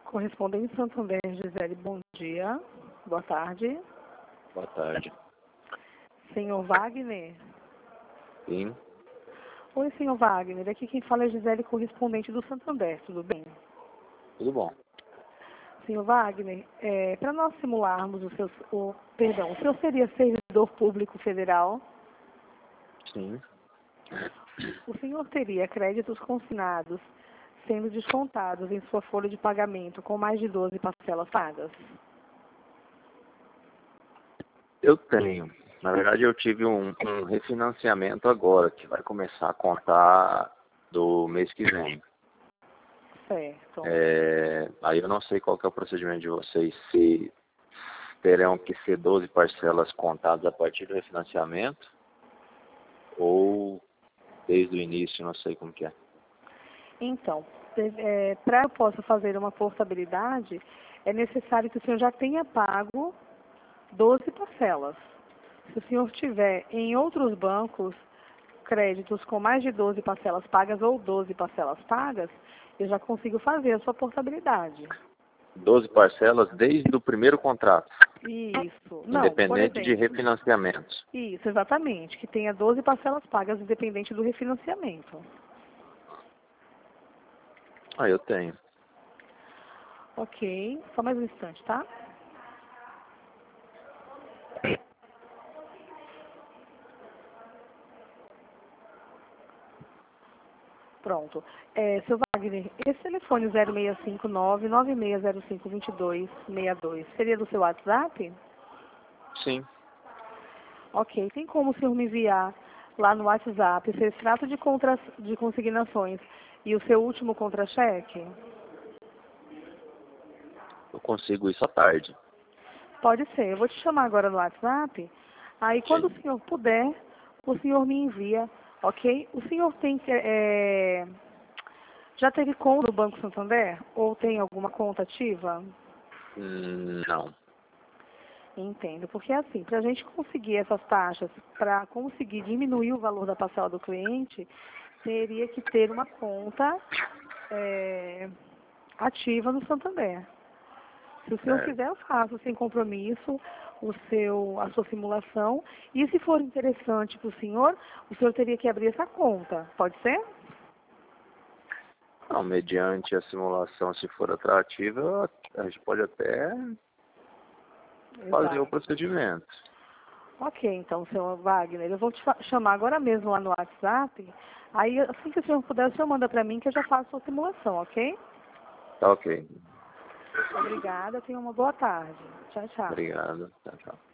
Correspondente Santander, Gisele, bom dia. Boa tarde. Boa tarde. Senhor Wagner? Sim. Oi, senhor Wagner. Aqui quem fala é Gisele, correspondente do Santander. Tudo bem? Tudo bom. Senhor Wagner, para nós simularmos o senhor seria servidor público federal? Sim. O senhor teria créditos consignados sendo descontados em sua folha de pagamento com mais de 12 parcelas pagas? Eu tenho. Na verdade, eu tive um refinanciamento agora, que vai começar a contar do mês que vem. Certo. Aí eu não sei qual que é o procedimento de vocês, se terão que ser 12 parcelas contadas a partir do refinanciamento, ou desde o início, não sei como que é. Então, para eu possa fazer uma portabilidade, é necessário que o senhor já tenha pago 12 parcelas. Se o senhor tiver em outros bancos créditos com mais de 12 parcelas pagas ou 12 parcelas pagas, eu já consigo fazer a sua portabilidade. 12 parcelas desde o primeiro contrato, Isso. Não, por independente de exemplo. refinanciamentos. Isso, exatamente. Que tenha 12 parcelas pagas independente do refinanciamento. Ah, eu tenho. Ok. Só mais um instante, tá? Pronto. Seu Wagner, esse telefone 0659-9605-2262 seria do seu WhatsApp? Sim. Ok. Tem como o senhor me enviar lá no WhatsApp esse extrato de consignações e o seu último contra-cheque? Eu consigo isso à tarde. Pode ser. Eu vou te chamar agora no WhatsApp. Aí, quando o senhor puder, o senhor me envia, ok? O senhor tem já teve conta no Banco Santander? Ou tem alguma conta ativa? Não. Entendo. Porque, assim, para a gente conseguir essas taxas, para conseguir diminuir o valor da parcela do cliente, teria que ter uma conta ativa no Santander. Se o senhor quiser, eu faço sem compromisso a sua simulação. E se for interessante para o senhor teria que abrir essa conta. Pode ser? Não, mediante a simulação, se for atrativa, a gente pode até fazer o Exato. procedimento. Ok, então, senhor Wagner, eu vou te chamar agora mesmo lá no WhatsApp. Aí, assim que o senhor puder, o senhor manda para mim que eu já faço a simulação, ok? Tá ok. Obrigada, tenha uma boa tarde. Tchau, tchau. Obrigado. Tchau, tchau.